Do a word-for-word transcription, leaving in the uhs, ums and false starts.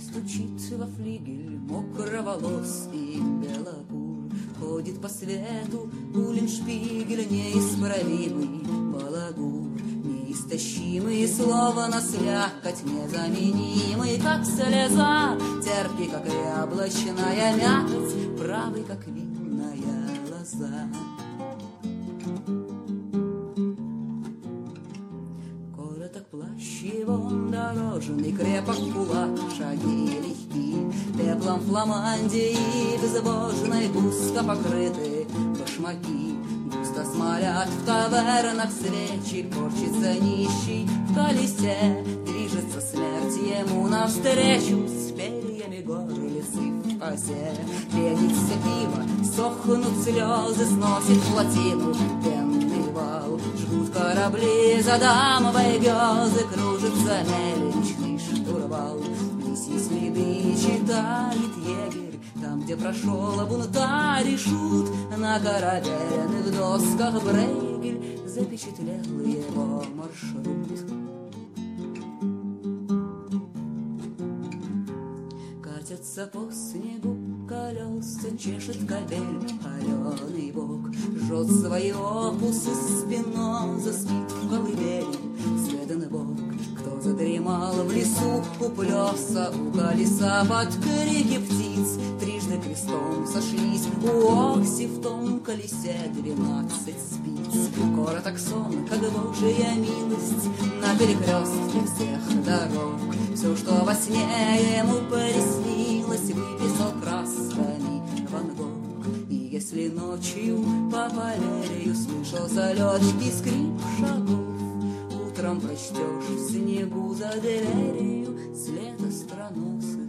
стучит во флигель мокроволос и белокур. Ходит по свету Уллиншпигель, неисправимый балагур, неистощимый, словно слякоть, незаменимый, как слеза, терпкий, как яблочная мякоть, правый, как винная лоза. Короток плащ его дорожный, крепок кулак, шаги легки, пеплом фламандии безбожной густо покрыты башмаки. Густо смолят в тавернах свечи, корчится нищий в колесе, движется смерть ему навстречу с перьями горлицы в косе. Пенится пиво, сохнут слезы, сносит плотину пенный вал. Жгут корабли за дамовой гёзы, кружится мельничный штурвал. Лисьи следы читает егерь, там, где прошел бунтарь и шут, на корабельных досках Брейгель запечатлел его маршрут. Катятся по снегу колеса, чешет кобель паленый бок, жжет свои опусы спиноза, спит в колыбели Сведенбок. Кто задремал в лесу у плеса, у колеса под крики птиц, трижды крестом сошлись у Окси в том колесе двенадцать спиц. Короток сон, как божья милость, на перекрестке всех дорог. Все, что во сне ему приснилось, выписал красками Ван Гог. И если ночью по полярию слышался легкий скрип шагов, утром прочтешь в снегу за дверью след остроносых